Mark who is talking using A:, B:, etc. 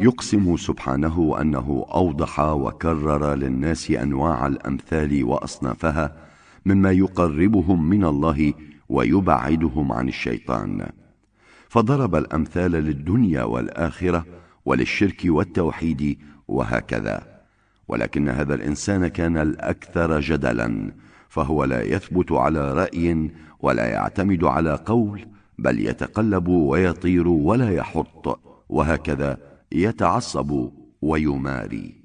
A: يقسم سبحانه أنه أوضح وكرر للناس أنواع الأمثال وأصنافها مما يقربهم من الله ويبعدهم عن الشيطان، فضرب الأمثال للدنيا والآخرة وللشرك والتوحيد وهكذا. ولكن هذا الإنسان كان الأكثر جدلا، فهو لا يثبت على رأي ولا يعتمد على قول، بل يتقلب ويطير ولا يحط، وهكذا يتعصب ويماري.